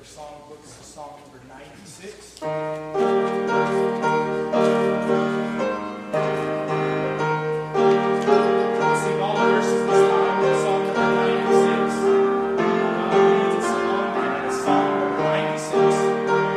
your songbooks to Song number 96. Sing all the verses this time in Song number 96. God leads us along in Song number 96.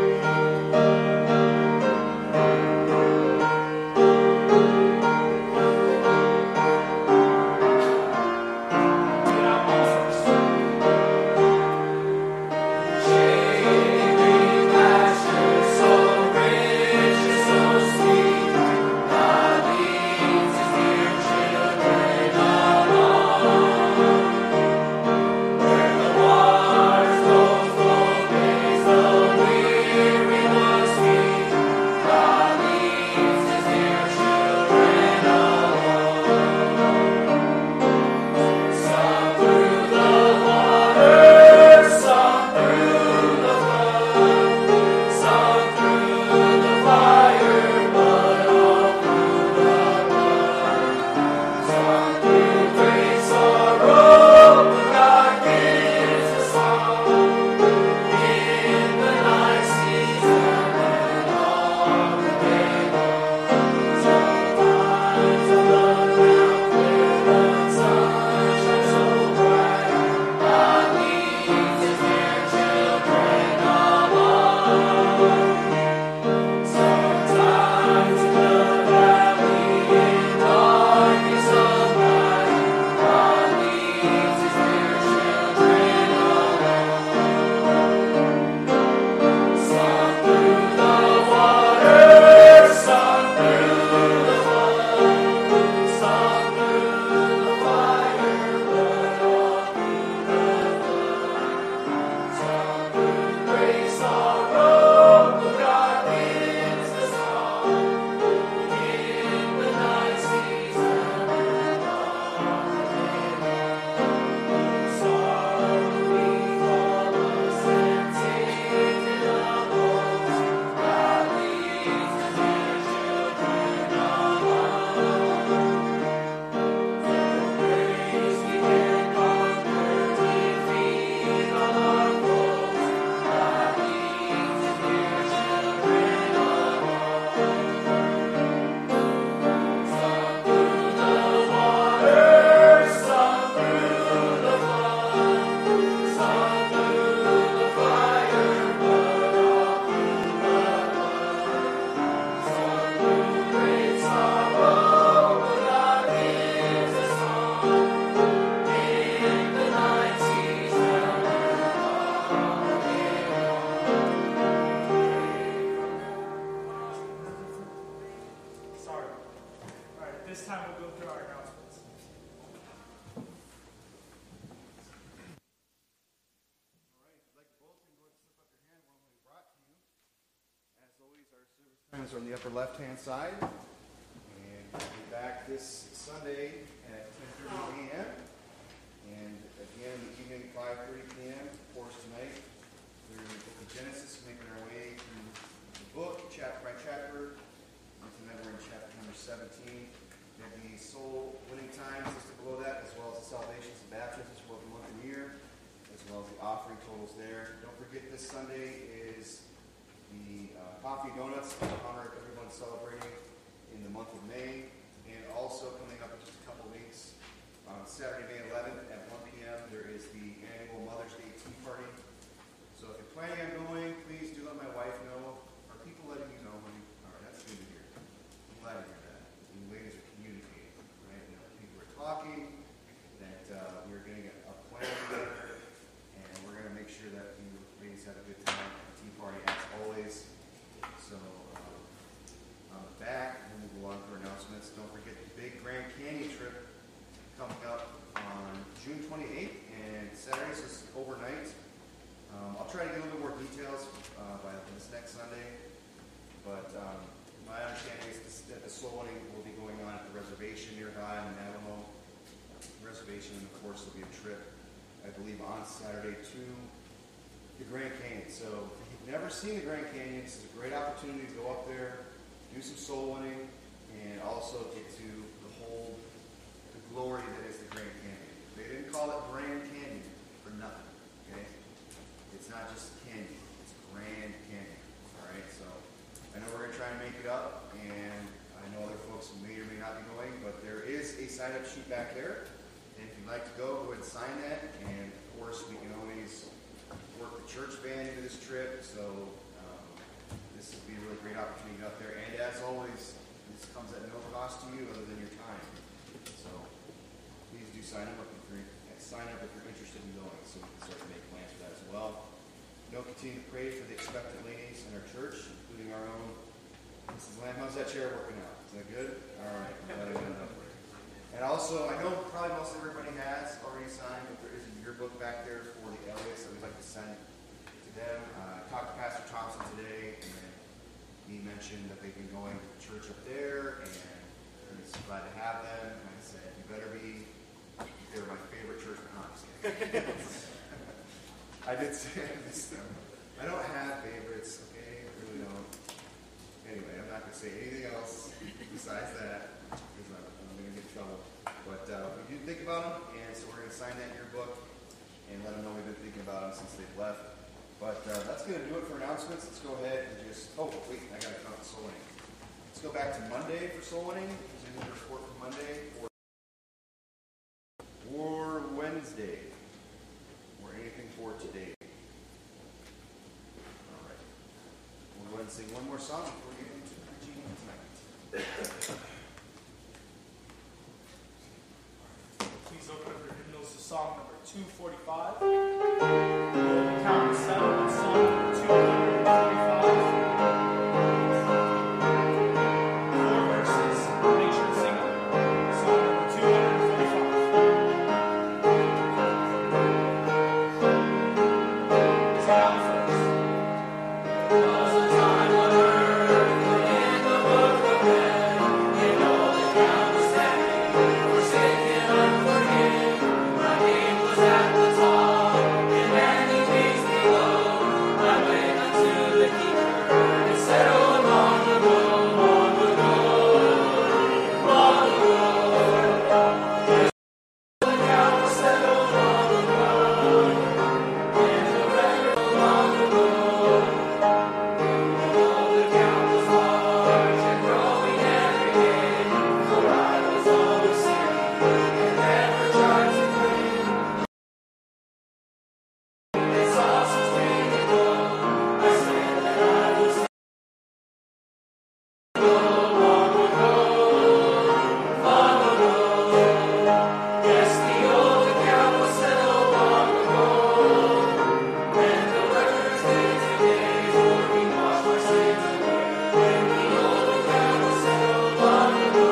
Are on the upper left-hand side, and we'll be back this Sunday at 10:30 a.m. and again the evening 5:30 p.m. Of course, tonight we're in the book of Genesis, making our way through the book chapter by chapter. And tonight we're in chapter number 17. We have the soul winning times listed below that, as well as the salvations and baptisms for the month and year, as well as the offering totals there. Don't forget, this Sunday is the coffee donuts in honor of everyone celebrating in the month of May, and also coming up in just a couple weeks on Saturday, May 11th at 1 p.m. there is the annual Mother's Day Tea Party. So if you're planning on going, please do let my wife know. Are people letting you know, honey? All right, that's good to hear. I'm glad to hear that. You ladies are communicating, right? You know, people are talking, that we're getting a plan together, and we're going to make sure that you ladies have a good time at the tea party as always. So, on the back, we'll move on to our announcements. Don't forget the big Grand Canyon trip coming up on June 28th, and Saturday, so it's overnight. I'll try to get a little bit more details by this next Sunday, but my understanding is that the soul winning will be going on at the reservation nearby in the Navajo Reservation, and of course there'll be a trip, I believe, on Saturday to the Grand Canyon. So if you've never seen the Grand Canyon, this is a great opportunity to go up there, do some soul winning, and also get to behold the glory that is the Grand Canyon. They didn't call it Grand Canyon for nothing, okay? It's not just canyon. Grand Canyon. All right, so I know we're going to try and make it up, and I know other folks may or may not be going, but there is a sign-up sheet back there. And if you'd like to go ahead and sign that. And of course, we can always work the church band into this trip. So this would be a really great opportunity to get up there. And as always, this comes at no cost to you other than your time. So please do sign up if you're interested in going, so we can start to make plans for that as well. Don't continue to pray for the expectant ladies in our church, including our own Mrs. Lamb. How's that chair working out? Is that good? All right. And also, I know probably most everybody has already signed, but there is a yearbook back there for the Elliots that we'd like to send to them. I talked to Pastor Thompson today, and he mentioned that they've been going to the church up there, and he's glad to have them. And I said, you better be. They're my favorite church, but not just kidding. I did say this. I don't have favorites, okay? I really don't. Anyway, I'm not going to say anything else besides that, because I'm going to get in trouble. But we do think about them, and so we're going to sign that in your book and let them know we've been thinking about them since they've left. But that's going to do it for announcements. Let's go ahead and just... Oh, wait, I got to count soul winning. Let's go back to Monday for soul winning. Is there any report for Monday? Or Wednesday? Or anything for today? All right. We'll go ahead and sing one more song before we get into preaching tonight. Please open up your hymnals to Psalm number 245. We'll count to 7 on Psalm number 245. 4 verses. Make sure to sing them. Psalm number 245. Is it out first? There was a time on earth when the book of men and all the count was standing, forsaken, unforgiven. My name was at the top, and many things below. I went unto the keeper and settled long ago, long ago, long ago. Yes, the count was settled long ago, and the record long ago. Although the count was large and growing every day, for I was always sinning and never tried to cling. It's awesome thing to go. I said that I was long ago, long ago. Yes, the old account was settled long ago, and the record's good today. Lord, we wash my sins away. When the old account was settled long ago,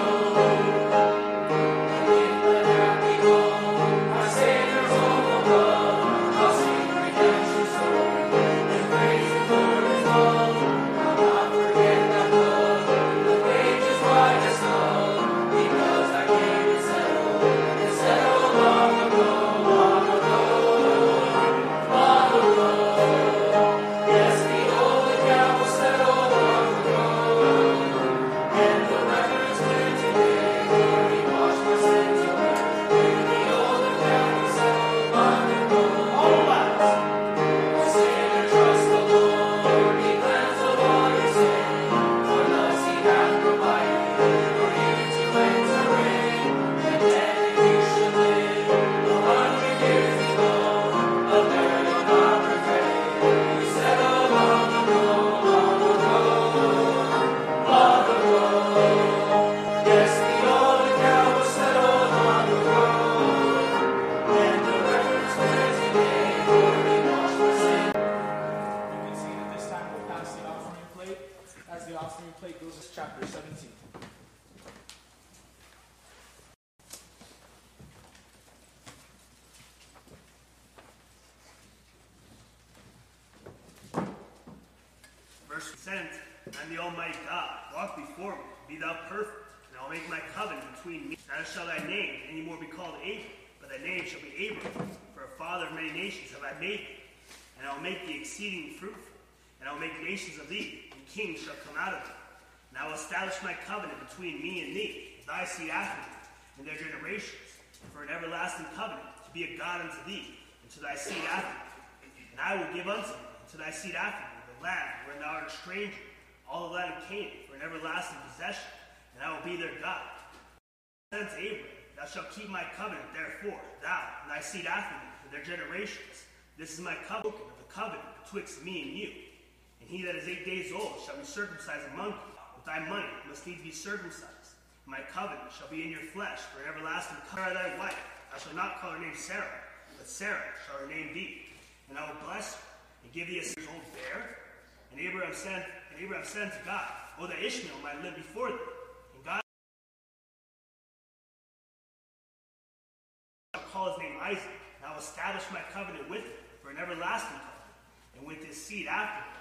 and in the happy home, my Savior's home above, I'll sing redemption story and praise Him for His love. I'll not forget that love. The page is white as snow, because I came and settled long ago, long ago, long ago. Yes, the old account was settled long ago, and the record's clear today. Lord, we wash my sins away. When the old account was settled long ago. All last. Sinner, trust the Lord, be cleansed of all your sin, for thus He hath provided for you to enter in, and then you should live 100 years ago. Of there you'll not regret it. You settled long ago, long ago, long ago. Yes, the old account was settled long ago, and the record's clear today. Lord, we wash my sin. You can see that this time we'll pass the offering plate. As the offering plate goes to chapter 17. Verse sent, and the Almighty God, walk before me, be thou perfect, and I will make my covenant between me. Neither shall thy name any more be called Abram, but thy name shall be Abraham, for a father of many nations have I made thee. And I will make thee exceeding fruitful, and I will make nations of thee, and kings shall come out of thee. And I will establish my covenant between me and thee, and thy seed after thee, and their generations, for an everlasting covenant, to be a God unto thee, and to thy seed after thee. And I will give unto thee, and to thy seed after thee, the land where thou art a stranger, all the land of Canaan, for an everlasting possession, and I will be their God. Said to Abram, thou shalt keep my covenant, therefore, thou and thy seed after thee, for their generations. This is my covenant of the covenant betwixt me and you. And he that is 8 days old shall be circumcised among you. With thy money must needs be circumcised. And my covenant shall be in your flesh for an everlasting covenant. Sarah thy wife, thou shalt not call her name Sarah, but Sarah shall her name be. And I will bless her, and give thee a 6 years old bear. And Abraham said to God, O that Ishmael might live before thee. And God shall call his name Isaac, and I will establish my covenant with him for an everlasting covenant, and with his seed after him.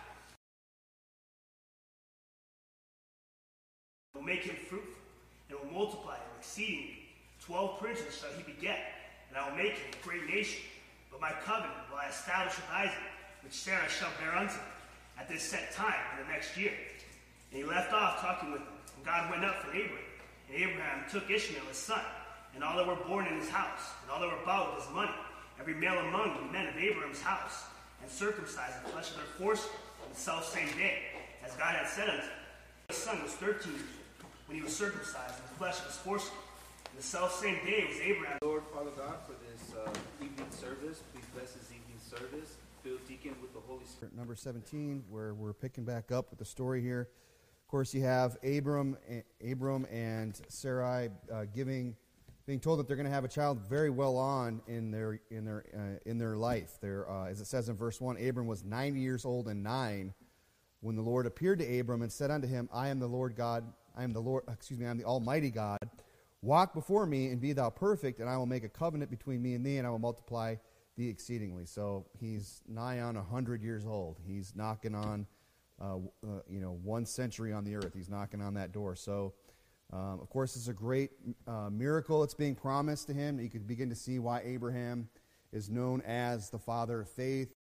I will make him fruitful, and will multiply him exceedingly. 12 princes shall he beget, and I will make him a great nation. But my covenant will I establish with Isaac, which Sarah shall bear unto him at this set time in the next year. And he left off talking with him, and God went up from Abraham. And Abraham took Ishmael his son, and all that were born in his house, and all that were bought with his money, every male among the men of Abraham's house, and circumcised the flesh of their foreskin on the selfsame day, as God had said unto him. His son was 13 years old when he was circumcised in the flesh of his foreskin. And the selfsame day was Abraham. Lord, Father God, for this evening service, please bless this evening service. Fill Deacon with the Holy Spirit. Number 17, where we're picking back up with the story here. Of course, you have Abram and Sarai being told that they're going to have a child very well on in their life. As it says in verse 1, Abram was 90 years old and 9 when the Lord appeared to Abram and said unto him, I am the Almighty God. Walk before me and be thou perfect, and I will make a covenant between me and thee, and I will multiply thee exceedingly. So he's nigh on 100 years old. He's knocking on, 1 century on the earth. He's knocking on that door. So, of course, it's a great miracle that's being promised to him. You could begin to see why Abraham is known as the father of faith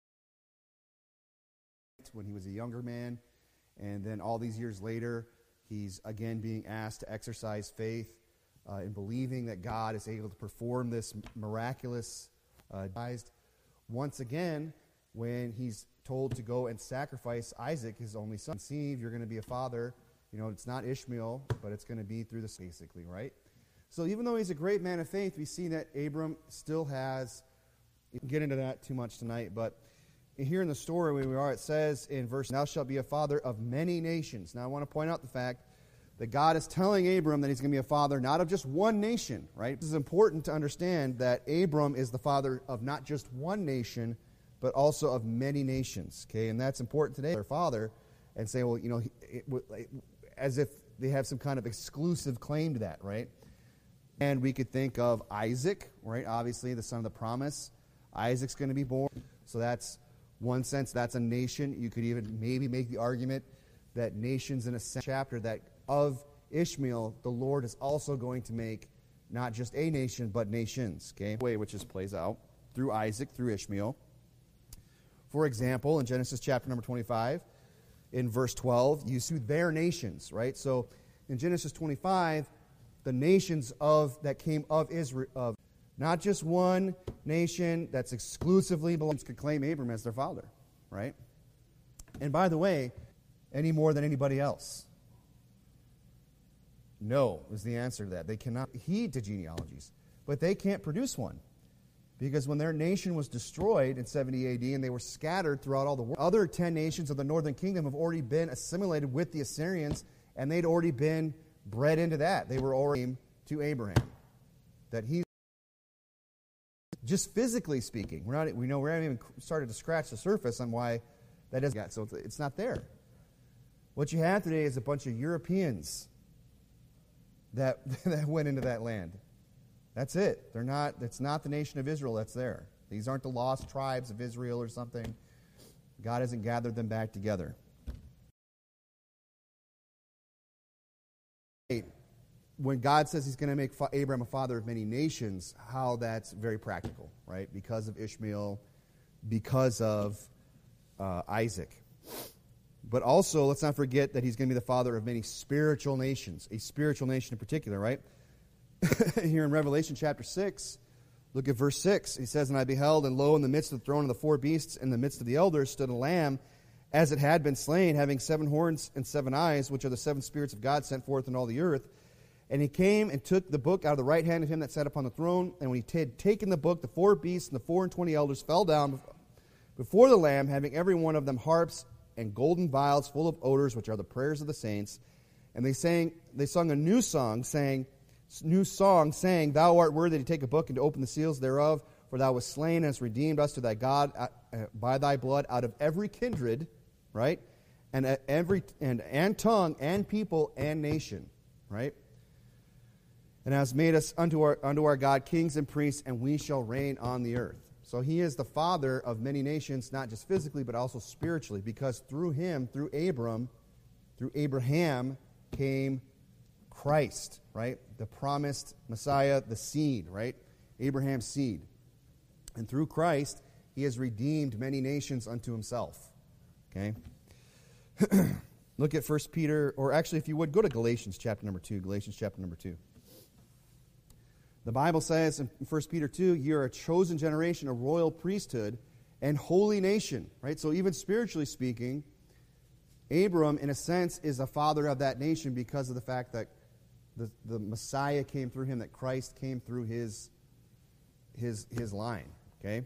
when he was a younger man. And then all these years later, he's again being asked to exercise faith in believing that God is able to perform this miraculous once again when he's told to go and sacrifice Isaac, his only son. Conceive, you're going to be a father. It's not Ishmael, but it's going to be through this, basically, right? So even though he's a great man of faith, we see that Abram still has, we can get into that too much tonight, but here in the story where we are, it says in verse, thou shalt be a father of many nations. Now I want to point out the fact that God is telling Abram that he's going to be a father not of just one nation, right? This is important to understand that Abram is the father of not just one nation, but also of many nations, okay? And that's important today. Their father, and say, well, as if they have some kind of exclusive claim to that, right? And we could think of Isaac, right? Obviously, the son of the promise. Isaac's going to be born. So that's one sense, that's a nation. You could even maybe make the argument that nations in a chapter that of Ishmael, the Lord is also going to make not just a nation, but nations, okay? Way which this plays out through Isaac, through Ishmael. For example, in Genesis chapter number 25, in verse 12, you see their nations, right? So in Genesis 25, the nations that came of Israel, of not just one nation that's exclusively belongs, could claim Abram as their father, right? And by the way, any more than anybody else? No is the answer to that. They cannot heed to genealogies, but they can't produce one. Because when their nation was destroyed in 70 AD and they were scattered throughout all the world, other 10 nations of the northern kingdom have already been assimilated with the Assyrians, and they'd already been bred into that. They were already to Abraham. That he, just physically speaking, we haven't even started to scratch the surface on why that isn't. So it's not there. What you have today is a bunch of Europeans that went into that land. That's it. It's not the nation of Israel that's there. These aren't the lost tribes of Israel or something. God hasn't gathered them back together. When God says he's going to make Abraham a father of many nations, how that's very practical, right? Because of Ishmael, because of Isaac. But also, let's not forget that he's going to be the father of many spiritual nations, a spiritual nation in particular, right? Here in Revelation chapter 6, look at verse 6. He says, and I beheld, and lo, in the midst of the throne of the 4 beasts, in the midst of the elders, stood a lamb, as it had been slain, having 7 horns and 7 eyes, which are the 7 spirits of God sent forth in all the earth. And he came and took the book out of the right hand of him that sat upon the throne. And when he had taken the book, the 4 beasts and the 24 elders fell down before the Lamb, having every one of them harps and golden vials full of odors, which are the prayers of the saints. And they sung a new song, saying, Thou art worthy to take a book and to open the seals thereof, for thou wast slain and hast redeemed us to thy God by thy blood out of every kindred, right? And every and tongue and people and nation, right? And has made us unto our God kings and priests, and we shall reign on the earth. So he is the father of many nations, not just physically, but also spiritually, because through him, through Abraham, came Christ, right? The promised Messiah, the seed, right? Abraham's seed. And through Christ, he has redeemed many nations unto himself. Okay? Look at 1 Peter, or actually, if you would, go to Galatians chapter number 2. Galatians chapter number 2. The Bible says in 1 Peter 2, "You are a chosen generation, a royal priesthood, and holy nation." Right? So even spiritually speaking, Abram, in a sense, is a father of that nation because of the fact that the Messiah came through him, that Christ came through his line. Okay?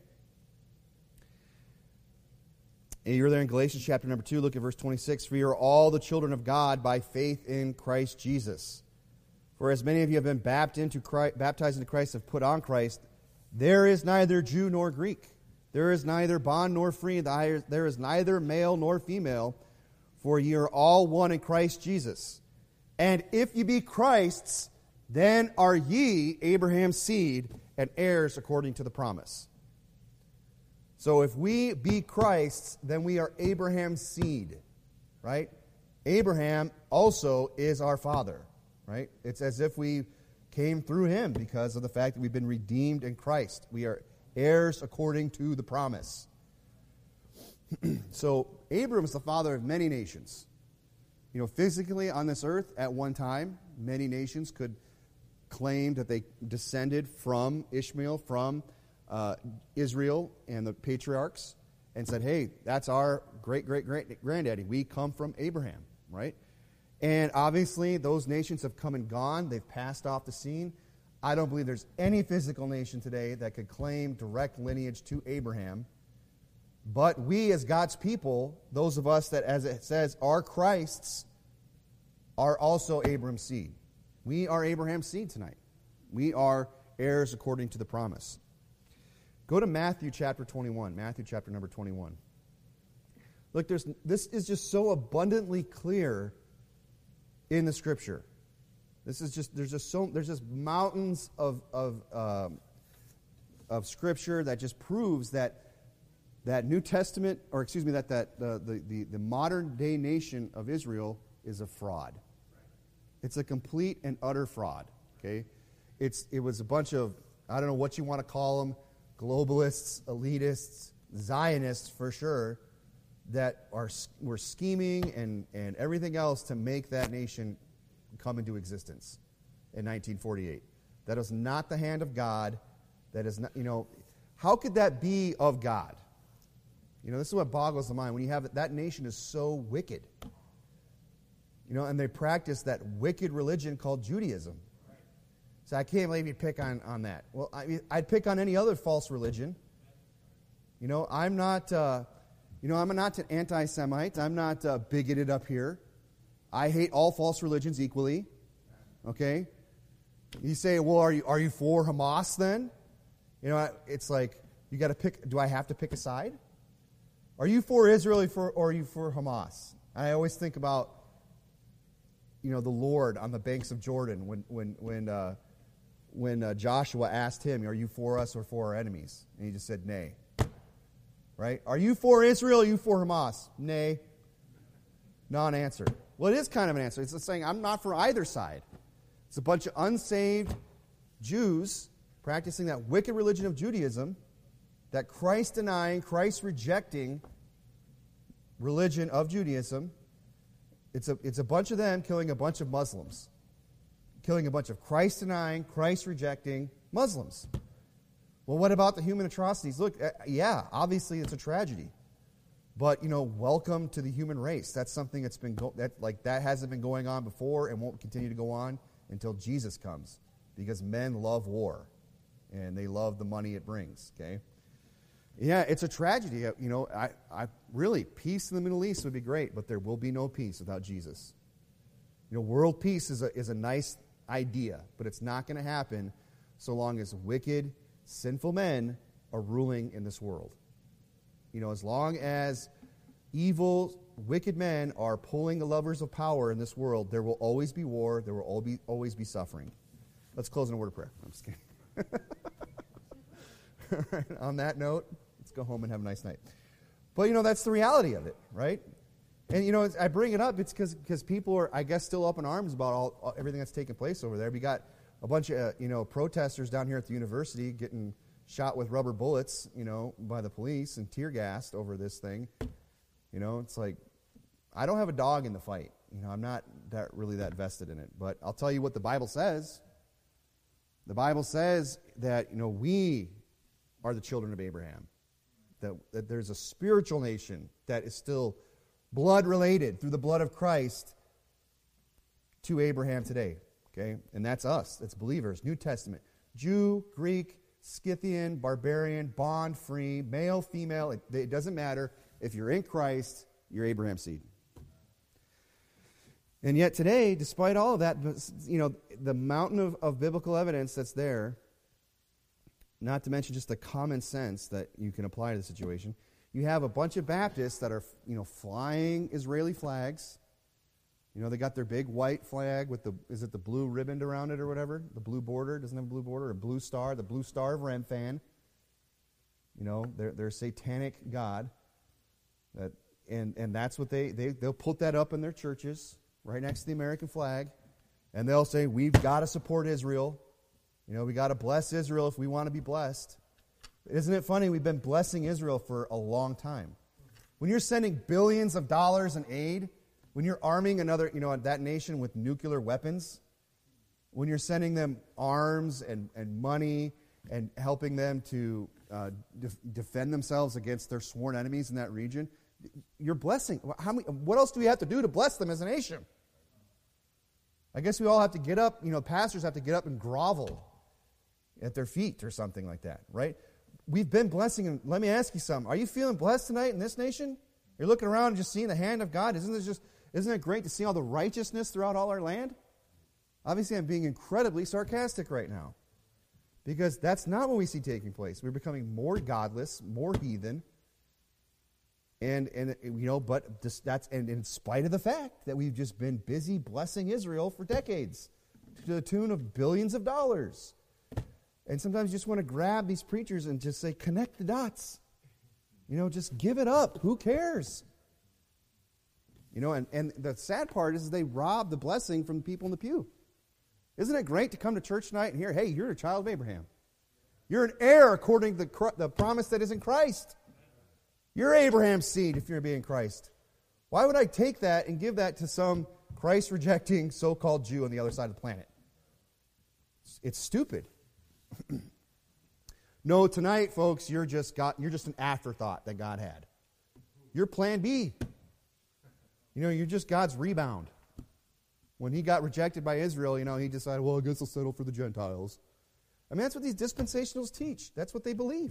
And you're there in Galatians chapter number 2, look at verse 26. "For you are all the children of God by faith in Christ Jesus. For as many of you have been baptized into Christ, have put on Christ, there is neither Jew nor Greek. There is neither bond nor free. There is neither male nor female. For ye are all one in Christ Jesus. And if ye be Christ's, then are ye Abraham's seed and heirs according to the promise." So if we be Christ's, then we are Abraham's seed, right? Abraham also is our father. Right? It's as if we came through him because of the fact that we've been redeemed in Christ. We are heirs according to the promise. So Abram is the father of many nations. You know, physically on this earth at one time, many nations could claim that they descended from Ishmael, from Israel and the patriarchs, and said, hey, that's our great-great-granddaddy. We come from Abraham, right? And obviously, those nations have come and gone. They've passed off the scene. I don't believe there's any physical nation today that could claim direct lineage to Abraham. But we, as God's people, those of us that, as it says, are Christ's, are also Abraham's seed. We are Abraham's seed tonight. We are heirs according to the promise. Go to Matthew chapter 21. Matthew chapter number 21. Look, this is just so abundantly clear in the Scripture. This is just there's just mountains of Scripture that just proves that New Testament, or excuse me, that the modern day nation of Israel is a fraud. It's a complete and utter fraud. Okay, it was a bunch of, I don't know what you want to call them, globalists, elitists, Zionists for sure, that were scheming and everything else to make that nation come into existence in 1948. That is not the hand of God. That is not, how could that be of God? This is what boggles the mind. When you have that nation is so wicked. And they practice that wicked religion called Judaism. So I can't believe you pick on that. Well, I'd pick on any other false religion. I'm not... I'm not an anti-Semite. I'm not bigoted up here. I hate all false religions equally. Okay? You say, well, are you for Hamas then? It's like, you got to pick, do I have to pick a side? Are you for Israel or are you for Hamas? I always think about, the Lord on the banks of Jordan when Joshua asked him, are you for us or for our enemies? And he just said, nay. Right? Are you for Israel or are you for Hamas? Nay. Non-answer. Well, it is kind of an answer. It's saying, I'm not for either side. It's a bunch of unsaved Jews practicing that wicked religion of Judaism, that Christ-denying, Christ-rejecting religion of Judaism. It's a bunch of them killing a bunch of Muslims. Killing a bunch of Christ-denying, Christ-rejecting Muslims. Well, what about the human atrocities? Look, yeah, obviously it's a tragedy. But, welcome to the human race. That's something that's been that hasn't been going on before and won't continue to go on until Jesus comes, because men love war and they love the money it brings. Okay, yeah, it's a tragedy. I really, peace in the Middle East would be great, but there will be no peace without Jesus. World peace is a nice idea, but it's not going to happen so long as wicked, sinful men are ruling in this world. As long as evil, wicked men are pulling the levers of power in this world, there will always be war, there will always be suffering. Let's close in a word of prayer. I'm just kidding. All right, on that note, let's go home and have a nice night. But, that's the reality of it, right? And, I bring it up, it's because people are, I guess, still up in arms about everything that's taking place over there. We got a bunch of, protesters down here at the university getting shot with rubber bullets, by the police and tear gassed over this thing. It's like, I don't have a dog in the fight. I'm not really that vested in it. But I'll tell you what the Bible says. The Bible says that, we are the children of Abraham. That there's a spiritual nation that is still blood-related through the blood of Christ to Abraham today. Okay? And that's us. That's believers. New Testament. Jew, Greek, Scythian, barbarian, bond, free, male, female, it doesn't matter. If you're in Christ, you're Abraham's seed. And yet today, despite all of that, the mountain of biblical evidence that's there, not to mention just the common sense that you can apply to the situation, you have a bunch of Baptists that are, flying Israeli flags. They got their big white flag with is it the blue ribbon around it or whatever? The blue border, doesn't have a blue border, a blue star, the blue star of Remphan. They're a satanic god. And that's what they'll put that up in their churches, right next to the American flag. And they'll say, we've got to support Israel. We got to bless Israel if we want to be blessed. Isn't it funny? We've been blessing Israel for a long time. When you're sending billions of dollars in aid, when you're arming another, that nation with nuclear weapons, when you're sending them arms and money and helping them to defend themselves against their sworn enemies in that region, you're blessing. What else do we have to do to bless them as a nation? I guess we all have to get up, pastors have to get up and grovel at their feet or something like that, right? We've been blessing them. Let me ask you something. Are you feeling blessed tonight in this nation? You're looking around and just seeing the hand of God. Isn't it great to see all the righteousness throughout all our land? Obviously, I'm being incredibly sarcastic right now, because that's not what we see taking place. We're becoming more godless, more heathen, and in spite of the fact that we've just been busy blessing Israel for decades to the tune of billions of dollars. And sometimes you just want to grab these preachers and just say, connect the dots. Just give it up. Who cares? And the sad part is they rob the blessing from the people in the pew. Isn't it great to come to church tonight and hear, hey, you're a child of Abraham. You're an heir according to the promise that is in Christ. You're Abraham's seed if you're being Christ. Why would I take that and give that to some Christ-rejecting so-called Jew on the other side of the planet? It's stupid. No, tonight, folks, you're just an afterthought that God had. You're plan B. You're just God's rebound. When he got rejected by Israel, he decided, well, I guess I'll settle for the Gentiles. I mean, that's what these dispensationals teach. That's what they believe.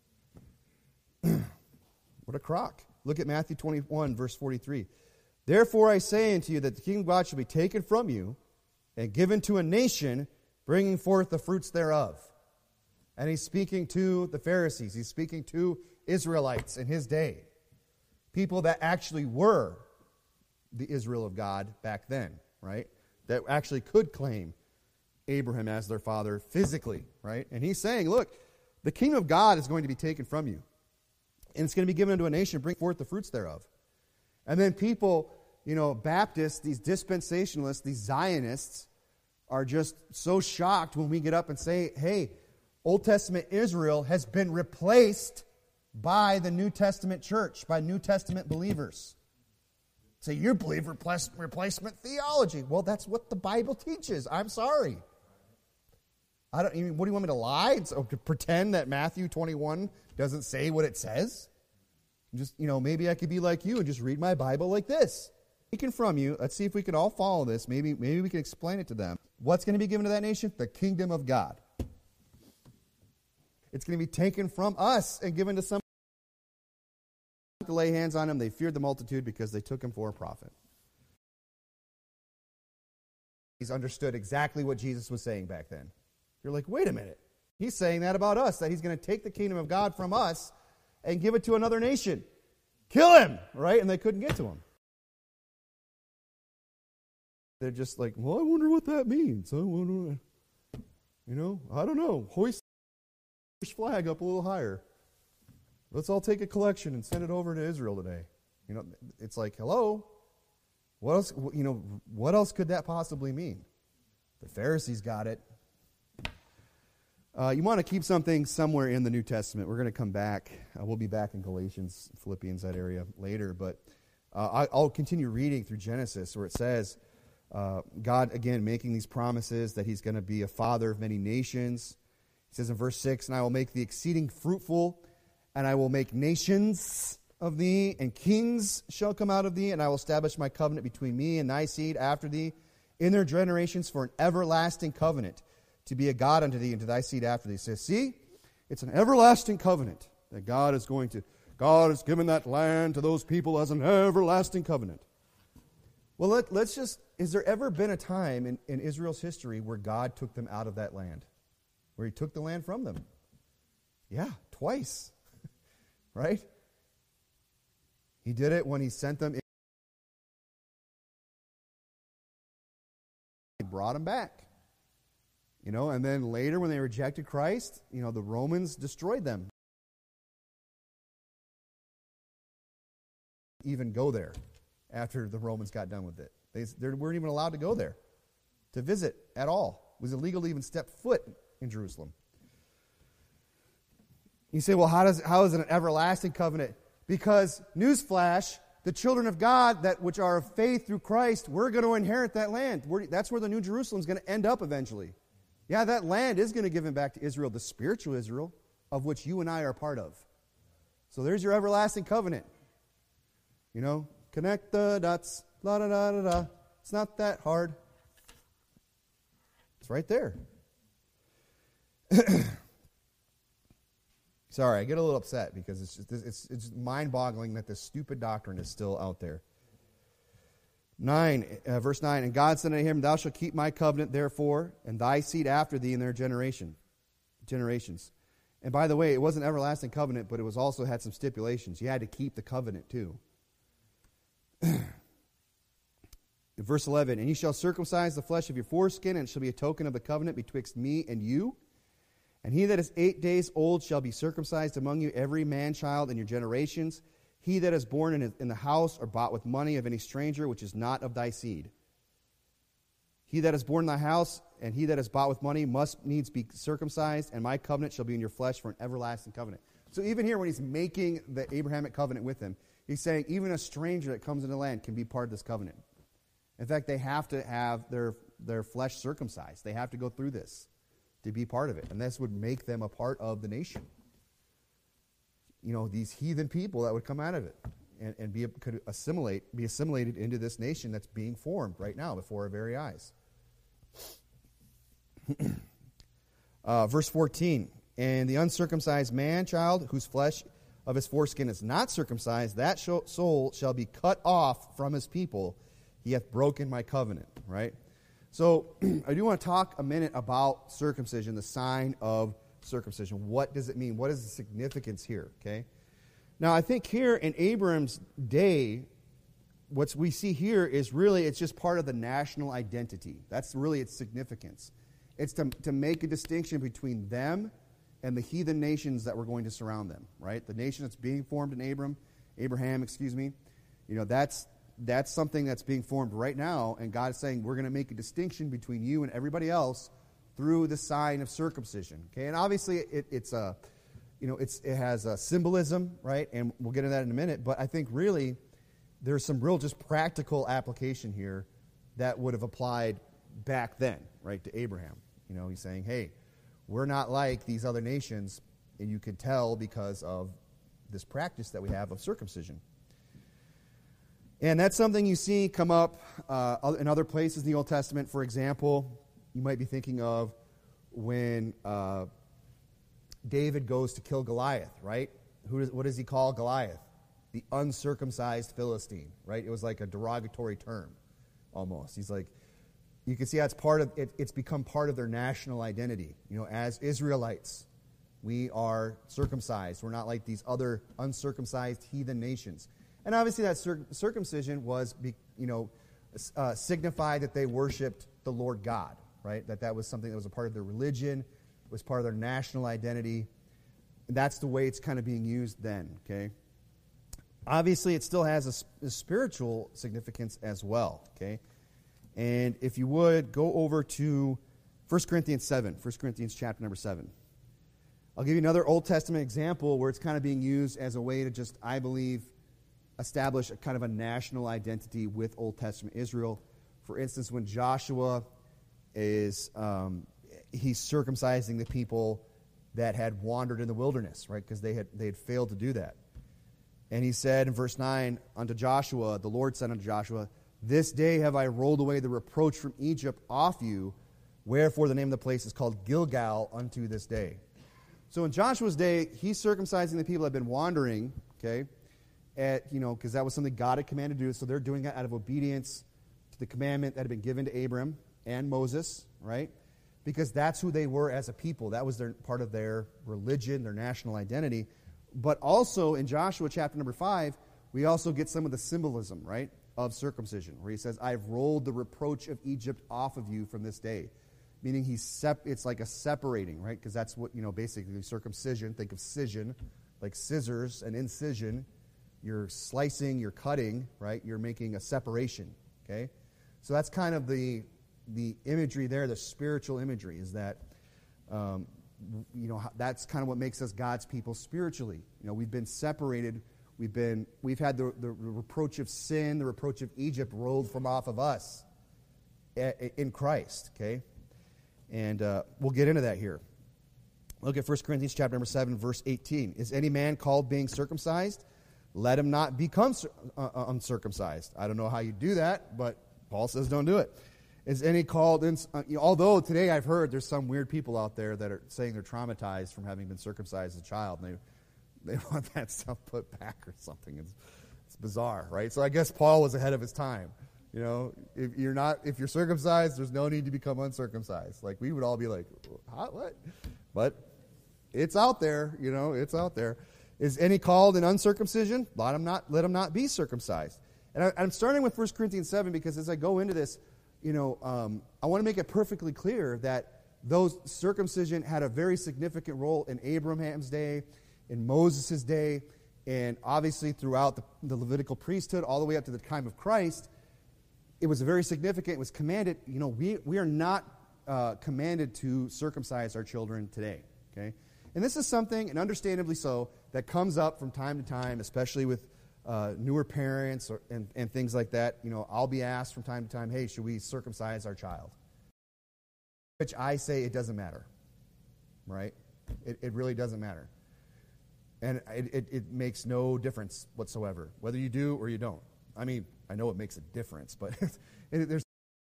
What a crock. Look at Matthew 21, verse 43. Therefore I say unto you that the kingdom of God shall be taken from you and given to a nation, bringing forth the fruits thereof. And he's speaking to the Pharisees. He's speaking to Israelites in his day. People that actually were the Israel of God back then, right? That actually could claim Abraham as their father physically, right? And he's saying, look, the kingdom of God is going to be taken from you. And it's going to be given unto a nation, bring forth the fruits thereof. And then people, Baptists, these dispensationalists, these Zionists, are just so shocked when we get up and say, hey, Old Testament Israel has been replaced by the New Testament church, by New Testament believers. So you believe replacement theology. Well, that's what the Bible teaches. I'm sorry. What do you want me to lie? So, to pretend that Matthew 21 doesn't say what it says? Just, maybe I could be like you and just read my Bible like this. Taken from you. Let's see if we can all follow this. Maybe we can explain it to them. What's going to be given to that nation? The kingdom of God. It's going to be taken from us and given to some to lay hands on him. They feared the multitude because they took him for a prophet. He's understood exactly what Jesus was saying back then. You're like, wait a minute. He's saying that about us, that he's going to take the kingdom of God from us and give it to another nation. Kill him, right? And they couldn't get to him. They're just like, well, I wonder what that means. I don't know. Hoist the flag up a little higher. Let's all take a collection and send it over to Israel today. It's like, hello? What else? What else could that possibly mean? The Pharisees got it. You want to keep something somewhere in the New Testament. We're going to come back. We'll be back in Galatians, Philippians, that area later. But I'll continue reading through Genesis where it says, God, again, making these promises that he's going to be a father of many nations. He says in verse 6, and I will make thee exceeding fruitful, and I will make nations of thee, and kings shall come out of thee, and I will establish my covenant between me and thy seed after thee in their generations for an everlasting covenant, to be a God unto thee and to thy seed after thee. He says, see, it's an everlasting covenant that God has given that land to those people as an everlasting covenant. Well, is there ever been a time in Israel's history where God took them out of that land? Where he took the land from them? Yeah, twice. Right? He did it when he sent them in. He brought them back. And then later when they rejected Christ, the Romans destroyed them. Even go there after the Romans got done with it. They weren't even allowed to go there to visit at all. It was illegal to even step foot in Jerusalem. You say, well, how is it an everlasting covenant? Because, newsflash, the children of God, which are of faith through Christ, we're going to inherit that land. That's where the New Jerusalem is going to end up eventually. Yeah, that land is going to give him back to Israel, the spiritual Israel, of which you and I are part of. So there's your everlasting covenant. Connect the dots. La da da da da. It's not that hard. It's right there. Sorry, I get a little upset because it's mind-boggling that this stupid doctrine is still out there. Verse 9, and God said unto him, thou shalt keep my covenant, therefore, and thy seed after thee in their generations. And by the way, it was an everlasting covenant, but it was also had some stipulations. You had to keep the covenant too. Verse 11, and ye shall circumcise the flesh of your foreskin, and it shall be a token of the covenant betwixt me and you. And he that is 8 days old shall be circumcised among you, every man-child in your generations. He that is born in the house or bought with money of any stranger, which is not of thy seed. He that is born in thy house and he that is bought with money must needs be circumcised, and my covenant shall be in your flesh for an everlasting covenant. So even here, when he's making the Abrahamic covenant with him, he's saying even a stranger that comes into the land can be part of this covenant. In fact, they have to have their flesh circumcised. They have to go through this to be part of it. And this would make them a part of the nation. These heathen people that would come out of it and could be assimilated into this nation that's being formed right now before our very eyes. Verse 14, and the uncircumcised man-child, whose flesh of his foreskin is not circumcised, that soul shall be cut off from his people. He hath broken my covenant, right? So I do want to talk a minute about circumcision, the sign of circumcision. What does it mean? What is the significance here? Okay. Now, I think here in Abram's day, what we see here is really, it's just part of the national identity. That's really its significance. It's to make a distinction between them and the heathen nations that were going to surround them, right? The nation that's being formed in Abraham, that's something that's being formed right now, and God is saying, we're going to make a distinction between you and everybody else through the sign of circumcision. Okay, and obviously it has a symbolism, right? And we'll get into that in a minute. But I think really there's some real just practical application here that would have applied back then, right, to Abraham. He's saying, hey, we're not like these other nations, and you can tell because of this practice that we have of circumcision. And that's something you see come up in other places in the Old Testament. For example, you might be thinking of when David goes to kill Goliath, right? What does he call Goliath? The uncircumcised Philistine, right? It was like a derogatory term, almost. He's like, you can see how it's become part of their national identity. As Israelites, we are circumcised. We're not like these other uncircumcised heathen nations. And obviously that circumcision was, signified that they worshipped the Lord God, right? That was something that was a part of their religion, was part of their national identity. And that's the way it's kind of being used then, okay? Obviously, it still has a spiritual significance as well, okay? And if you would, go over to 1 Corinthians 7, 1 Corinthians chapter number 7. I'll give you another Old Testament example where it's kind of being used as a way to just, I believe, establish a kind of a national identity with Old Testament Israel. For instance, when Joshua is, he's circumcising the people that had wandered in the wilderness, right? Because they had failed to do that. And he said in verse 9, unto Joshua, the Lord said unto Joshua, this day have I rolled away the reproach from Egypt off you, wherefore the name of the place is called Gilgal unto this day. So in Joshua's day, he's circumcising the people that have been wandering, okay, because that was something God had commanded to do. So they're doing that out of obedience to the commandment that had been given to Abram and Moses, right? Because that's who they were as a people. That was part of their religion, their national identity. But also in Joshua chapter number 5, we also get some of the symbolism, right, of circumcision, where he says, I've rolled the reproach of Egypt off of you from this day. Meaning it's like a separating, right? Because that's what, basically circumcision, think of scission, like scissors, and incision. You're slicing, you're cutting, right? You're making a separation, okay? So that's kind of the imagery there, the spiritual imagery, is that that's kind of what makes us God's people spiritually. We've been separated. We've had the reproach of sin, the reproach of Egypt rolled from off of us in Christ, okay? And we'll get into that here. Look at 1 Corinthians chapter number 7, verse 18. Is any man called being circumcised? Let him not become uncircumcised. I don't know how you do that, but Paul says don't do it. Is any called, although today I've heard there's some weird people out there that are saying they're traumatized from having been circumcised as a child, and they want that stuff put back or something. It's bizarre, right? So I guess Paul was ahead of his time. If you're circumcised, there's no need to become uncircumcised. Like, we would all be like, what? But it's out there, it's out there. Is any called in uncircumcision? Let him not be circumcised. And I'm starting with 1 Corinthians 7 because as I go into this, I want to make it perfectly clear that those circumcision had a very significant role in Abraham's day, in Moses' day, and obviously throughout the Levitical priesthood all the way up to the time of Christ. It was very significant. It was commanded. We are not commanded to circumcise our children today, okay? And this is something, and understandably so, that comes up from time to time, especially with newer parents and things like that. I'll be asked from time to time, hey, should we circumcise our child? Which I say it doesn't matter, right? It really doesn't matter. And it makes no difference whatsoever, whether you do or you don't. I mean, I know it makes a difference, but there's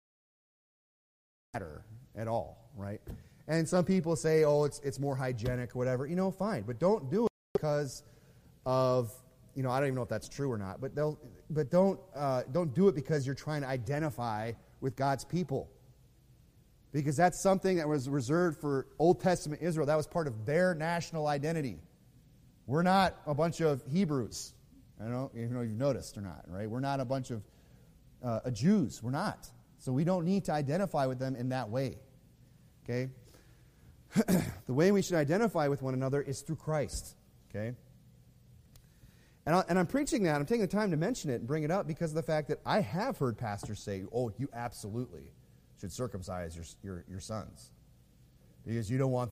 no matter at all, right? And some people say, oh, it's more hygienic or whatever. Fine, but don't do it because of, I don't even know if that's true or not, but don't do it because you're trying to identify with God's people. Because that's something that was reserved for Old Testament Israel. That was part of their national identity. We're not a bunch of Hebrews. I don't know if you've noticed or not, right? We're not a bunch of Jews. We're not. So we don't need to identify with them in that way. Okay? The way we should identify with one another is through Christ. Okay? And I'm preaching that. I'm taking the time to mention it and bring it up because of the fact that I have heard pastors say, oh, you absolutely should circumcise your sons because you don't want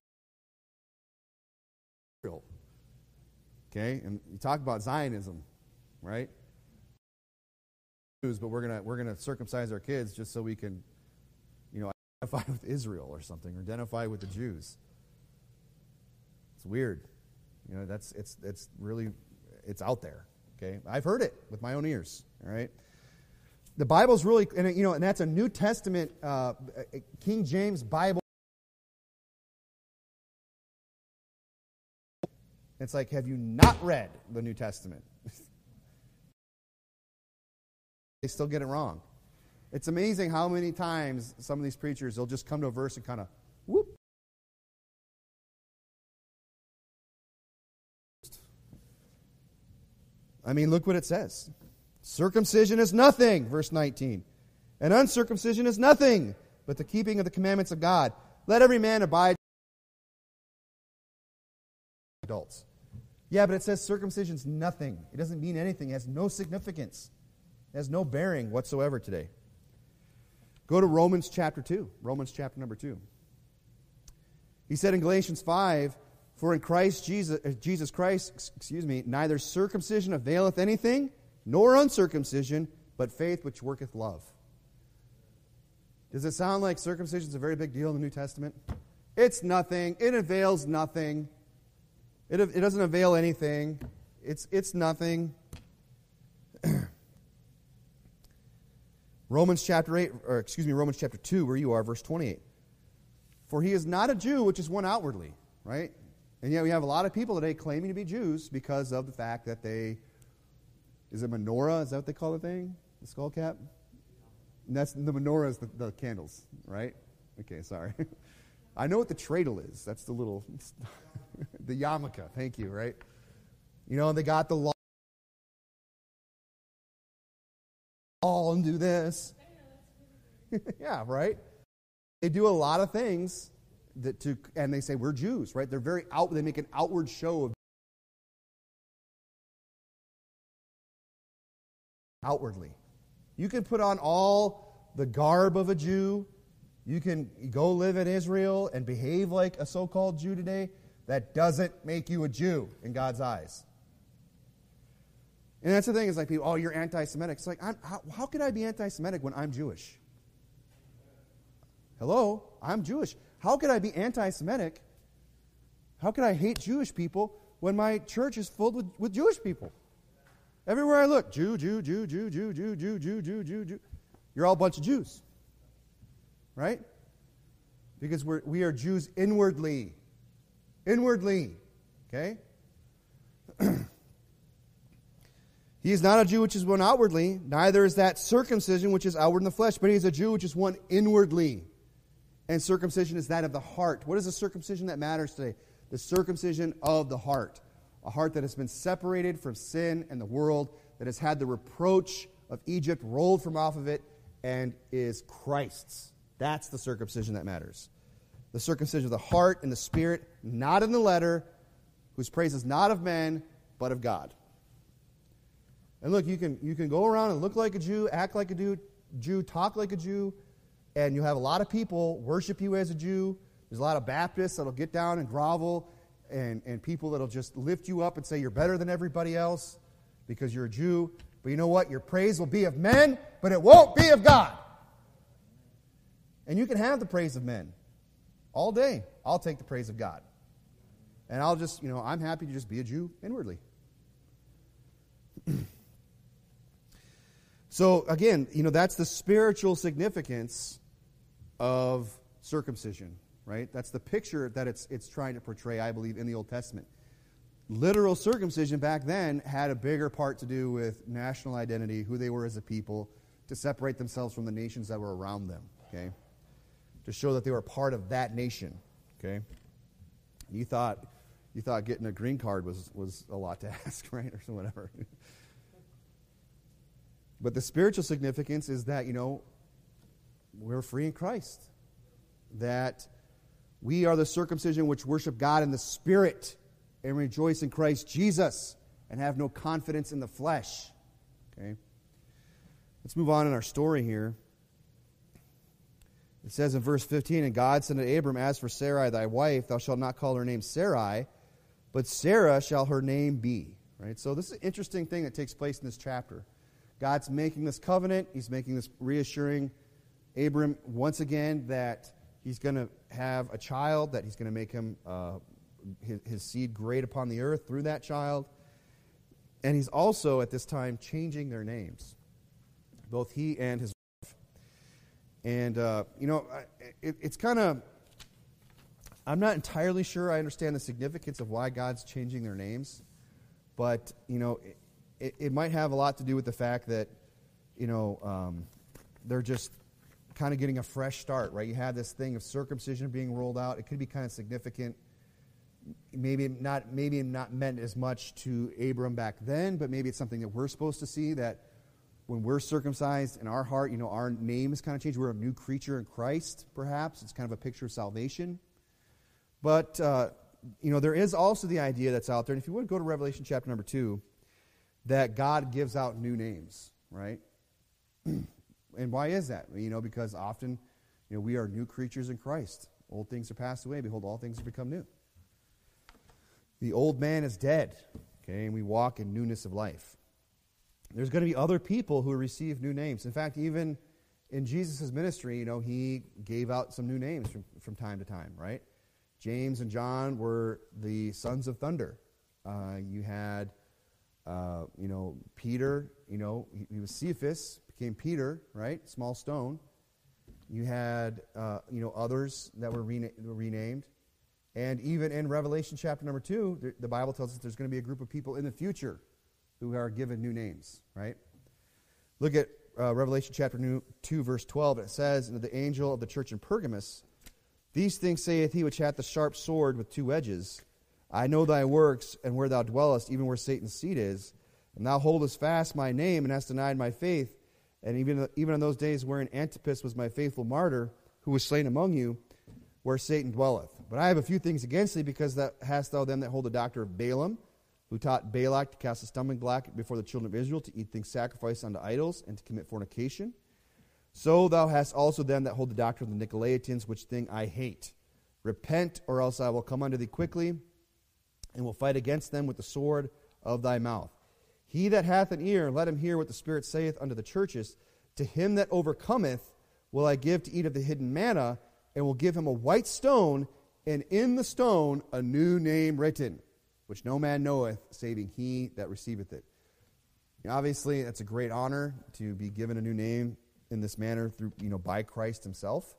Israel. Okay? And you talk about Zionism, right? But we're gonna circumcise our kids just so we can, identify with Israel or something, or identify with the Jews. It's weird. It's really it's out there. Okay, I've heard it with my own ears. All right, the Bible's really, and that's a New Testament King James Bible. It's like, have you not read the New Testament? They still get it wrong. It's amazing how many times some of these preachers, they'll just come to a verse and kind of, whoop. I mean, look what it says. Circumcision is nothing, verse 19. And uncircumcision is nothing, but the keeping of the commandments of God. Let every man abide. Adults. Yeah, but it says circumcision's nothing. It doesn't mean anything. It has no significance. It has no bearing whatsoever today. Go to Romans chapter 2. Romans chapter number 2. He said in Galatians 5, for in Christ Jesus Christ, neither circumcision availeth anything, nor uncircumcision, but faith which worketh love. Does it sound like circumcision is a very big deal in the New Testament? It's nothing. It avails nothing. It doesn't avail anything. It's nothing. Romans chapter 2, where you are, verse 28. For he is not a Jew, which is one outwardly, right? And yet we have a lot of people today claiming to be Jews because of the fact that is it menorah? Is that what they call the thing? The skull cap? And that's the menorah is the candles, right? Okay, sorry. I know what the dreidel is. That's the little, the yarmulke. Thank you, right? They got the law. All and do this. Yeah, right? They do a lot of things and they say, we're Jews, right? They're very they make an outward show of outwardly. You can put on all the garb of a Jew. You can go live in Israel and behave like a so-called Jew today. That doesn't make you a Jew in God's eyes. And that's the thing, is like people, oh, you're anti-Semitic. It's like, how could I be anti-Semitic when I'm Jewish? Hello? I'm Jewish. How could I be anti-Semitic? How could I hate Jewish people when my church is filled with Jewish people? Everywhere I look, Jew. You're all a bunch of Jews. Right? Because we are Jews inwardly. Inwardly. Okay? He is not a Jew which is one outwardly, neither is that circumcision which is outward in the flesh, but he is a Jew which is one inwardly. And circumcision is that of the heart. What is the circumcision that matters today? The circumcision of the heart. A heart that has been separated from sin and the world, that has had the reproach of Egypt rolled from off of it, and is Christ's. That's the circumcision that matters. The circumcision of the heart and the spirit, not in the letter, whose praise is not of men, but of God. And look, you can go around and look like a Jew, act like a Jew, talk like a Jew, and you have a lot of people worship you as a Jew. There's a lot of Baptists that'll get down and grovel, and people that'll just lift you up and say you're better than everybody else because you're a Jew. But you know what? Your praise will be of men, but it won't be of God. And you can have the praise of men all day. I'll take the praise of God. And I'll just, I'm happy to just be a Jew inwardly. So, again, that's the spiritual significance of circumcision, right? That's the picture that it's trying to portray, I believe, in the Old Testament. Literal circumcision back then had a bigger part to do with national identity, who they were as a people, to separate themselves from the nations that were around them, okay? To show that they were part of that nation, okay? You thought getting a green card was a lot to ask, right? Or whatever. But the spiritual significance is that, we're free in Christ. That we are the circumcision which worship God in the Spirit and rejoice in Christ Jesus and have no confidence in the flesh. Okay? Let's move on in our story here. It says in verse 15, and God said to Abram, as for Sarai thy wife, thou shalt not call her name Sarai, but Sarah shall her name be. Right? So this is an interesting thing that takes place in this chapter. God's making this covenant. He's making this reassuring Abram once again that he's going to have a child, that he's going to make him his seed great upon the earth through that child. And he's also, at this time, changing their names, both he and his wife. And, it's kind of, I'm not entirely sure I understand the significance of why God's changing their names, but, it might have a lot to do with the fact that, they're just kind of getting a fresh start, right? You have this thing of circumcision being rolled out. It could be kind of significant. Maybe not meant as much to Abram back then, but maybe it's something that we're supposed to see, that when we're circumcised in our heart, our name is kind of changed. We're a new creature in Christ, perhaps. It's kind of a picture of salvation. But, there is also the idea that's out there, and if you would go to Revelation chapter number 2, that God gives out new names, right? And why is that? Because often, we are new creatures in Christ. Old things are passed away. Behold, all things have become new. The old man is dead, okay, and we walk in newness of life. There's going to be other people who receive new names. In fact, even in Jesus' ministry, he gave out some new names from time to time, right? James and John were the sons of thunder. You had, Peter, he was Cephas, became Peter, right? Small stone. You had, others that were renamed. And even in Revelation chapter number 2, the Bible tells us there's going to be a group of people in the future who are given new names, right? Look at Revelation chapter 2, verse 12. It says, "And the angel of the church in Pergamos, these things saith he which hath the sharp sword with two edges. I know thy works, and where thou dwellest, even where Satan's seat is. And thou holdest fast my name, and hast denied my faith. And even in those days wherein Antipas was my faithful martyr, who was slain among you, where Satan dwelleth. But I have a few things against thee, because that hast thou them that hold the doctrine of Balaam, who taught Balak to cast a stumbling block before the children of Israel, to eat things sacrificed unto idols, and to commit fornication. So thou hast also them that hold the doctrine of the Nicolaitans, which thing I hate. Repent, or else I will come unto thee quickly, and will fight against them with the sword of thy mouth. He that hath an ear, let him hear what the Spirit saith unto the churches. To him that overcometh will I give to eat of the hidden manna, and will give him a white stone, and in the stone a new name written, which no man knoweth, saving he that receiveth it." Now, obviously, that's a great honor to be given a new name in this manner through, by Christ himself.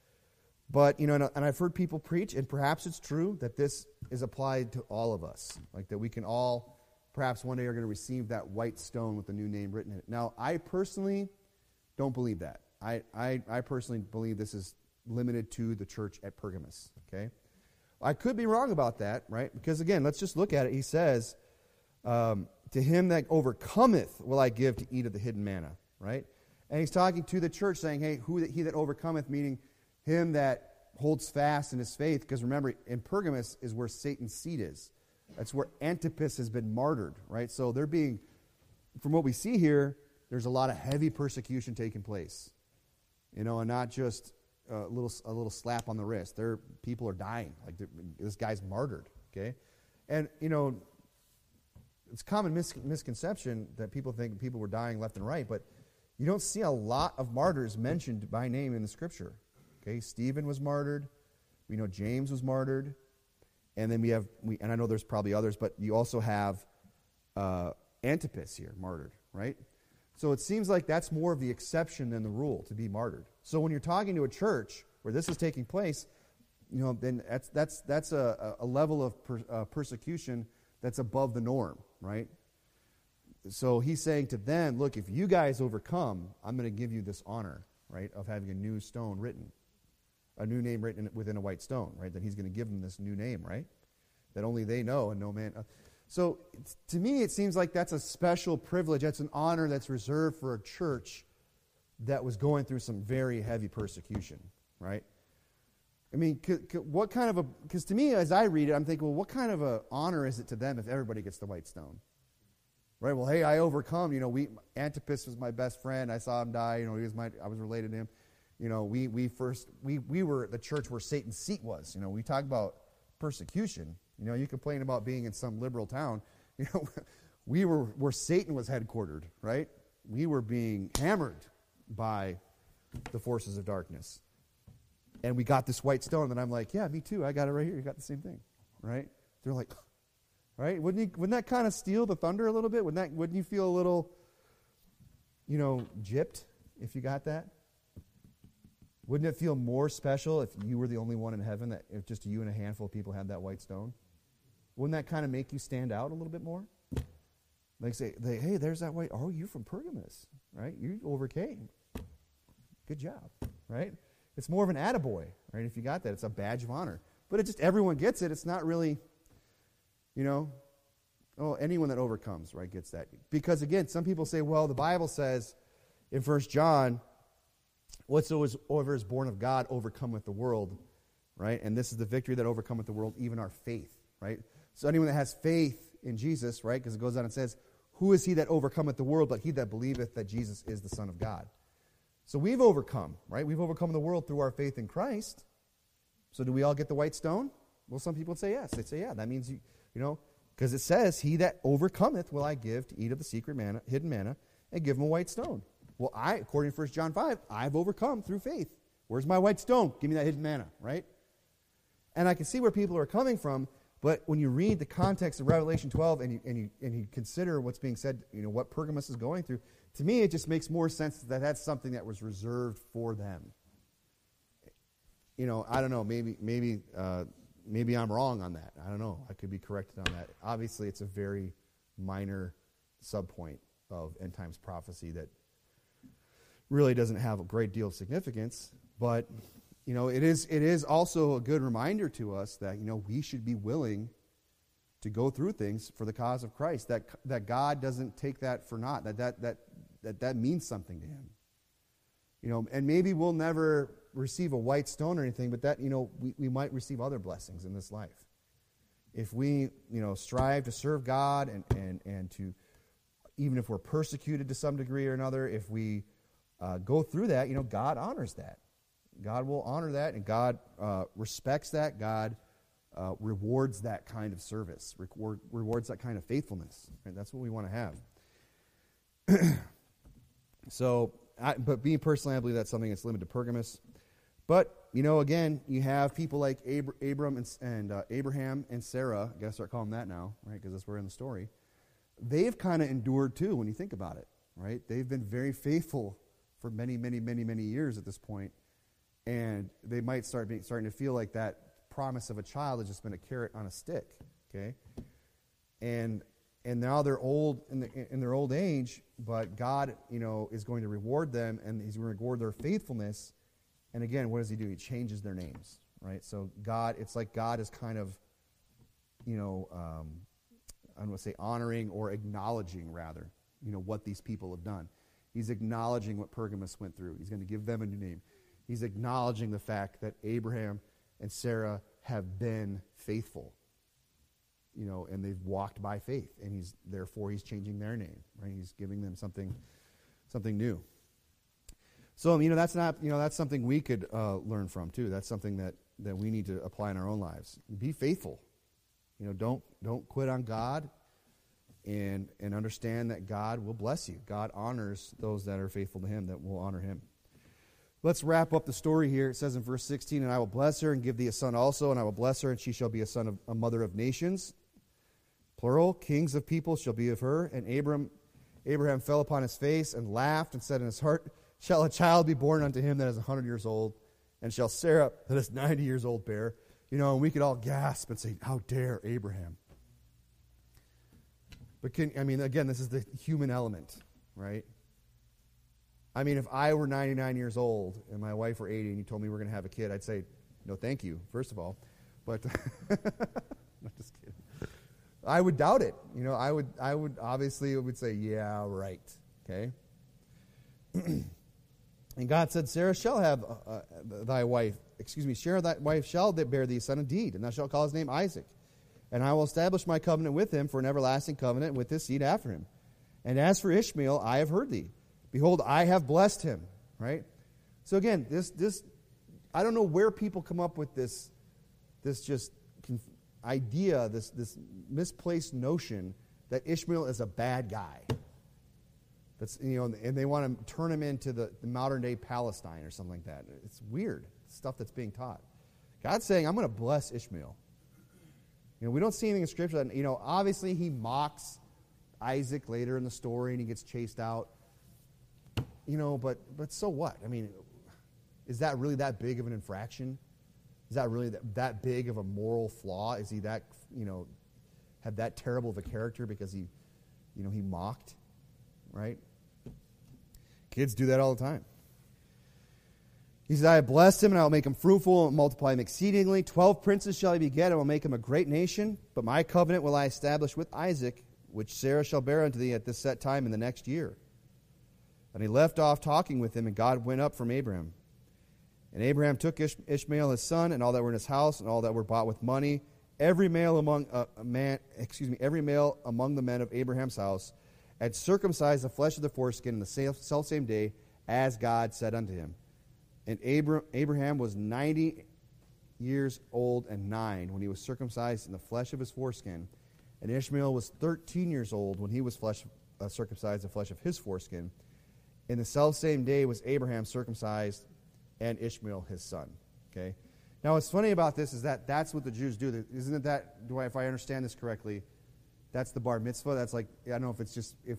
But, and I've heard people preach, and perhaps it's true, that this is applied to all of us. Like that we can all, perhaps one day, are going to receive that white stone with the new name written in it. Now, I personally don't believe that. I personally believe this is limited to the church at Pergamos, okay? I could be wrong about that, right? Because, again, let's just look at it. He says, to him that overcometh will I give to eat of the hidden manna, right? And he's talking to the church saying, hey, he that overcometh, meaning him that holds fast in his faith. Because remember, in Pergamos is where Satan's seat is. That's where Antipas has been martyred, right? So they're being, from what we see here, there's a lot of heavy persecution taking place. And not just a little slap on the wrist. People are dying. Like this guy's martyred, okay? And, it's common misconception that people think people were dying left and right, but you don't see a lot of martyrs mentioned by name in the Scripture. Okay, Stephen was martyred. We know James was martyred. And then and I know there's probably others, but you also have Antipas here, martyred, right? So it seems like that's more of the exception than the rule, to be martyred. So when you're talking to a church where this is taking place, then that's a level of persecution that's above the norm, right? So he's saying to them, look, if you guys overcome, I'm going to give you this honor, right, of having a new stone written, a new name written within a white stone, right? That he's going to give them this new name, right? That only they know and no man. So to me, it seems like that's a special privilege. That's an honor that's reserved for a church that was going through some very heavy persecution, right? I mean, what kind of because to me, as I read it, I'm thinking, well, what kind of a honor is it to them if everybody gets the white stone? Right? Well, hey, I overcome. Antipas was my best friend. I saw him die. I was related to him. We were the church where Satan's seat was. We talk about persecution. You complain about being in some liberal town. We were where Satan was headquartered, right? We were being hammered by the forces of darkness. And we got this white stone, and I'm like, yeah, me too. I got it right here. You got the same thing, right? They're like, right? Wouldn't that kind of steal the thunder a little bit? Wouldn't you feel a little, gypped if you got that? Wouldn't it feel more special if you were the only one in heaven, that if just you and a handful of people had that white stone? Wouldn't that kind of make you stand out a little bit more? Like say, hey, there's that white, oh, you're from Pergamus, right? You overcame. Good job, right? It's more of an attaboy, right? If you got that, it's a badge of honor. But everyone gets it. It's not really, anyone that overcomes, right, gets that. Because again, some people say, well, the Bible says in 1 John, whatsoever is born of God overcometh the world, right? And this is the victory that overcometh the world, even our faith, right? So anyone that has faith in Jesus, right, because it goes on and says, who is he that overcometh the world but he that believeth that Jesus is the Son of God? So we've overcome, right? We've overcome the world through our faith in Christ. So do we all get the white stone? Well, some people say yes. They say, yeah, that means, because it says, he that overcometh will I give to eat of the secret manna, hidden manna, and give him a white stone. Well, according to 1 John 5, I've overcome through faith. Where's my white stone? Give me that hidden manna, right? And I can see where people are coming from, but when you read the context of Revelation 12 and you consider what's being said, what Pergamos is going through, to me it just makes more sense that that's something that was reserved for them. I don't know, maybe I'm wrong on that. I don't know. I could be corrected on that. Obviously, it's a very minor subpoint of end times prophecy that really doesn't have a great deal of significance, but it is also a good reminder to us that we should be willing to go through things for the cause of Christ. That God doesn't take that for naught. That means something to Him. And maybe we'll never receive a white stone or anything, but that we might receive other blessings in this life if we strive to serve God and to, even if we're persecuted to some degree or another, if we go through that, God honors that. God will honor that, and God respects that. God rewards that kind of service, rewards that kind of faithfulness. Right? That's what we want to have. But me personally, I believe that's something that's limited to Pergamos. But, again, you have people like Abraham and Sarah. I guess start calling them that now, right, because that's where we're in the story. They've kind of endured, too, when you think about it, right? They've been very faithful for many, many, many, many years at this point. And they might starting to feel like that promise of a child has just been a carrot on a stick, okay? And now they're old in their old age, but God, is going to reward them, and He's going to reward their faithfulness. And again, what does He do? He changes their names, right? So it's like God is kind of, I don't want to say honoring or acknowledging, rather, what these people have done. He's acknowledging what Pergamos went through. He's going to give them a new name. He's acknowledging the fact that Abraham and Sarah have been faithful, and they've walked by faith, and he's changing their name, right? He's giving them something new. So, that's something we could learn from too. That's something that we need to apply in our own lives. Be faithful. Don't quit on God, and understand that God will bless you. God honors those that are faithful to Him, that will honor Him. Let's wrap up the story here. It says in verse 16, and I will bless her and give thee a son also, and I will bless her, and she shall be a mother of nations. Plural, kings of people shall be of her. And Abraham fell upon his face and laughed and said in his heart, shall a child be born unto him that is 100 years old? And shall Sarah that is 90 years old bear? And we could all gasp and say, how dare Abraham? But again, this is the human element, right? If I were 99 years old and my wife were 80 and you told me we're going to have a kid, I'd say, no, thank you, first of all. But, I'm just kidding. I would doubt it. I would obviously say, yeah, right. Okay? And God said, Sarah shall have thy wife, Sarah thy wife shall bear thee a son indeed, and thou shalt call his name Isaac. And I will establish my covenant with him for an everlasting covenant with his seed after him. And as for Ishmael, I have heard thee. Behold, I have blessed him. Right? So again, this I don't know where people come up with this just idea, this misplaced notion that Ishmael is a bad guy. That's and they want to turn him into the modern day Palestine or something like that. It's weird stuff that's being taught. God's saying, I'm going to bless Ishmael. We don't see anything in Scripture that, obviously he mocks Isaac later in the story and he gets chased out. But so what? I mean, is that really that big of an infraction? Is that really that big of a moral flaw? Is he that, have that terrible of a character because he mocked, right? Kids do that all the time. He said, I have blessed him, and I will make him fruitful and multiply him exceedingly. 12 princes shall he beget, and will make him a great nation. But my covenant will I establish with Isaac, which Sarah shall bear unto thee at this set time in the next year. And he left off talking with him, and God went up from Abraham. And Abraham took Ishmael his son, and all that were in his house, and all that were bought with money, every male among the men of Abraham's house, and circumcised the flesh of the foreskin in the selfsame day, as God said unto him. And Abraham was 90 years old and 9 when he was circumcised in the flesh of his foreskin. And Ishmael was 13 years old when he was circumcised in the flesh of his foreskin. In the selfsame day was Abraham circumcised, and Ishmael his son. Okay. Now, what's funny about this is that that's what the Jews do. Isn't it that? If I understand this correctly, that's the bar mitzvah. That's like, I don't know if it's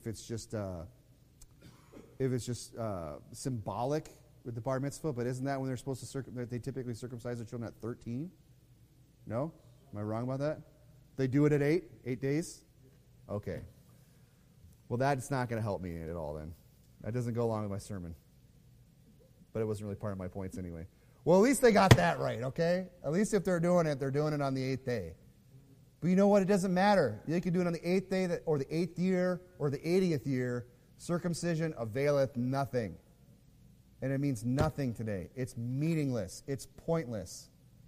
just symbolic with the bar mitzvah, but isn't that when they're supposed to they typically circumcise their children at 13? No? Am I wrong about that? They do it at 8 days? Okay. Well, that's not going to help me at all then. That doesn't go along with my sermon. But it wasn't really part of my points anyway. Well, at least they got that right, okay? At least if they're doing it on the 8th day. But you know what? It doesn't matter. They could do it on the 8th day or the 8th year or the 80th year. Circumcision availeth nothing. And it means nothing today. It's meaningless. It's pointless.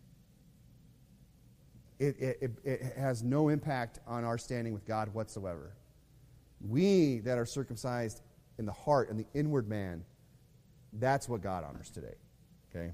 It has no impact on our standing with God whatsoever. We that are circumcised in the heart and the inward man, that's what God honors today. Okay?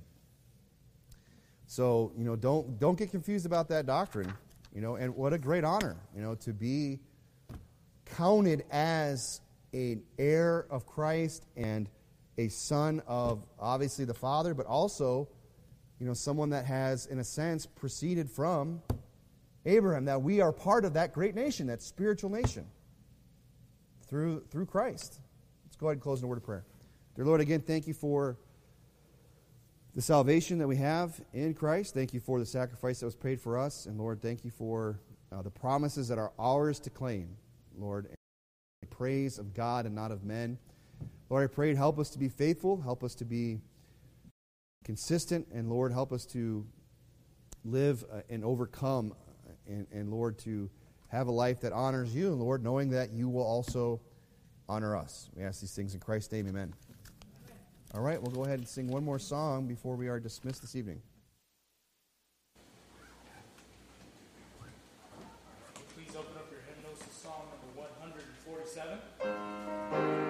So, don't get confused about that doctrine. And what a great honor, to be counted as an heir of Christ and a son of, obviously, the Father, but also, someone that has, in a sense, proceeded from Abraham, that we are part of that great nation, that spiritual nation, through Christ. Let's go ahead and close in a word of prayer. Dear Lord, again, thank you for the salvation that we have in Christ. Thank you for the sacrifice that was paid for us. And Lord, thank you for the promises that are ours to claim, Lord. Praise of God and not of men. Lord, I pray, help us to be faithful, help us to be consistent, and Lord, help us to live and overcome, and Lord, to have a life that honors you, and Lord, knowing that you will also honor us. We ask these things in Christ's name, amen. All right, we'll go ahead and sing one more song before we are dismissed this evening. Please open up your hymnals to Psalm number 147.